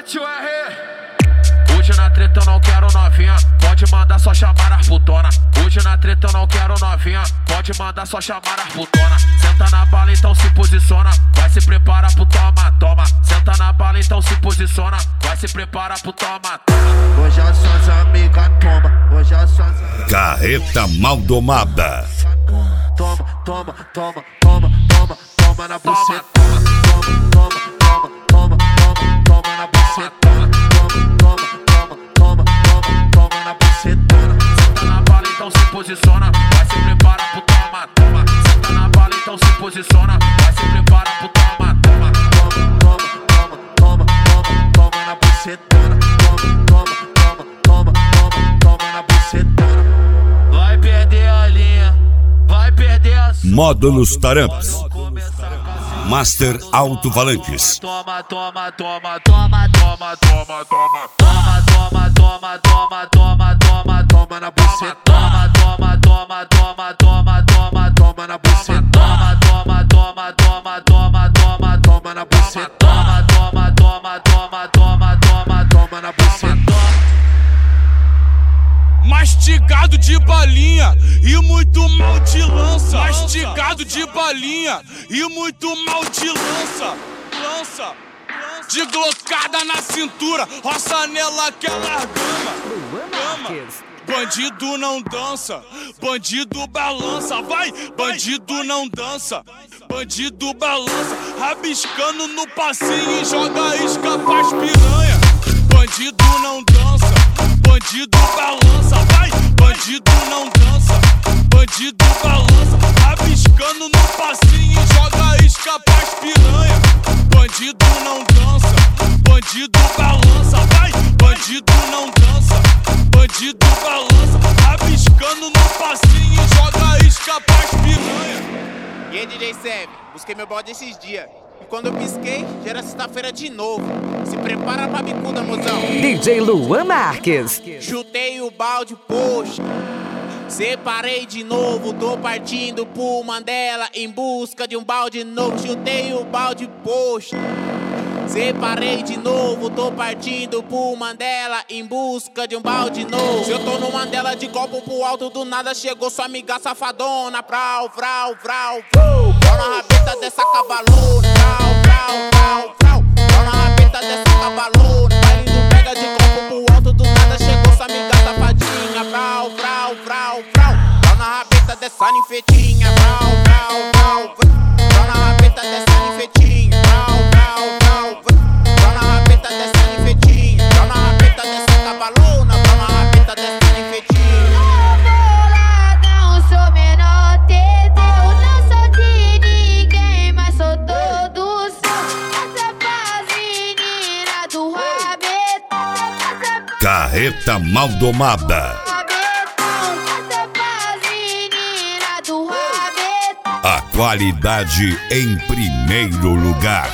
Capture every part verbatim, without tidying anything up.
Tio R. Hoje na treta eu não quero novinha, pode mandar só chamar as putona. Hoje na treta eu não quero novinha, pode mandar só chamar as putona. Senta na bala então se posiciona, vai se prepara pro toma, toma. Senta na bala então se posiciona, vai se prepara pro toma, toma. Hoje as suas amigas toma, hoje as suas Carreta Maldomada. Toma, toma, toma, toma, toma, toma na buceta. Toma, toma, toma, toma, toma, toma na buceta. Toma, toma, toma, toma, toma, toma na bucetona. Senta na bala então se posiciona, vai se prepara pro toma, toma. Senta na bala então se posiciona, vai se prepara pro toma, toma. Toma, toma, toma, toma, toma, toma na bucetona. Toma, toma, toma, toma, toma, toma na bucetona. Vai perder a linha, vai perder a sua. Módulos Taramps. Master Alto-Falantes. Toma, toma, toma, toma, toma, toma, toma. Toma, toma, toma, toma, toma, toma, Toma na buceta. toma, toma, toma, toma, toma, toma, Toma na buceta. toma, toma, toma, toma, toma, toma, Toma na buceta. toma, toma, toma, toma, toma, toma, Toma na buceta. Mastigado de balinha e muito mal de lança. Mastigado de balinha e muito mal de lança. Lança. De glocada na cintura, roça nela que ela gama. Gama. Bandido não dança, bandido balança, vai! Bandido não dança, bandido balança, rabiscando no passinho e joga isca pras piranha. Bandido não dança, bandido balança, vai! Bandido não dança, bandido balança, rabiscando no passinho e joga isca pras piranha. Bandido não dança, bandido balança, vai! Bandido não dança, bandido balança, rabiscando no passinho e joga isca pras piranha. E aí, D J Sev, busquei meu balde esses dias. E quando eu pisquei, já era sexta-feira de novo. Se prepara pra bicuda, mozão. D J Luan Marques. Chutei o balde, poxa. Separei de novo, tô partindo pro Mandela em busca de um balde novo. Chutei o balde, poxa. Separei de novo, tô partindo pro Mandela em busca de um balde novo. Se eu tô no Mandela de copo pro alto, do nada chegou sua amiga safadona. Vrau, vrau, vrau, vrau. Vrau na rabeta dessa cavalona. Vrau, vrau, vrau, vrau. Vrau na rabeta dessa cavalona. Vai indo, pega de copo pro alto, do nada chegou sua amiga safadinha. Vrau, vrau, vrau, vrau. Vrau na rabeta dessa ninfetinha. Vrau, vrau, vrau, vrau. Vrau na rabeta dessa ninfetinha. Vrau, vrau, vrau, vrau. Vrau na rabeta dessa ninfetinha. Vrau na rabeta dessa cavalona. Vrau na rabeta dessa ninfetinha. Boladão, sou menor teteu. Não sou de ninguém, mas sou todo seu. Essa faz menina do rabetão. Carreta Maldomada. A qualidade em primeiro lugar.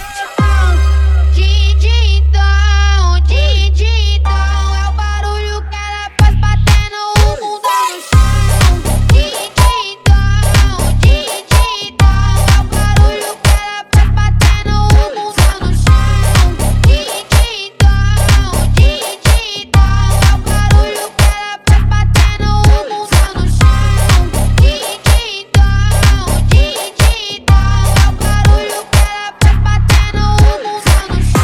Dindindão, dindindão, é o barulho que ela faz batendo o mundo no chão. Dindindão, dindindão, é o barulho que ela faz batendo o mundo no chão. Dindindão, dindindão, é o barulho que ela faz batendo o mundo no chão. Dindindão, dindindão, é o barulho que ela faz batendo o mundo no chão.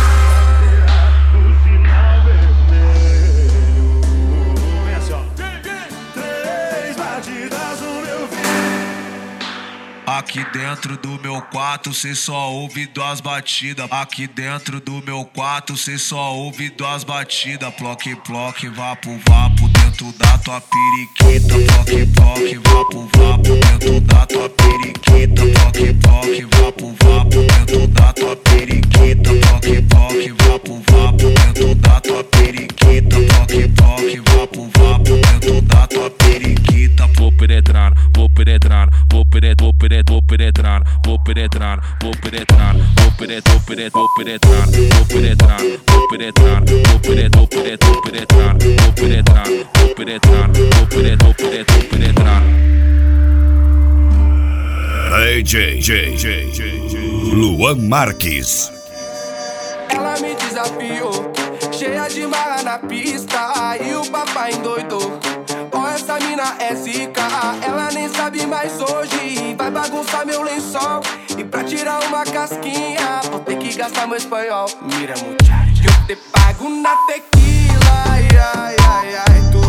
Aqui dentro do meu quarto cê só ouve duas batidas. Aqui dentro do meu quarto cê só ouve duas batidas. Ploque, ploque, vapo, vapo dentro da tua periquita. Ploque, ploque, vapo, vapo dentro da tua periquita. Ploque, ploque, vapo, vapo dentro da tua periquita. Ploque, ploque, vapo, vapo dentro da tua periquita. Ploque, ploque, vapo, vapo dentro da tua periquita. Vou penetrar, vou penetrar, vou penetrar, vou penetrar, vou penetrar, vou penetrar, vou penetrar, vou penetrar, vou penetrar, vou penetrar, vou penetrar, vou penetrar, vou penetrar, vou penetrar, vou penetrar, vou penetrar, vou penetrar, vou penetrar, vou penetrar. D J, J, J, J, Luan Marques. Ela me desafiou, cheia de marra na pista e o papai endoidou. Ó, essa mina é zica, ela nem sabe mais hoje. Vai bagunçar meu lençol e pra tirar uma casquinha vou ter que gastar meu espanhol. Mira, muchacho, eu te pago na tequila, ai, ai, ai, ai. Tu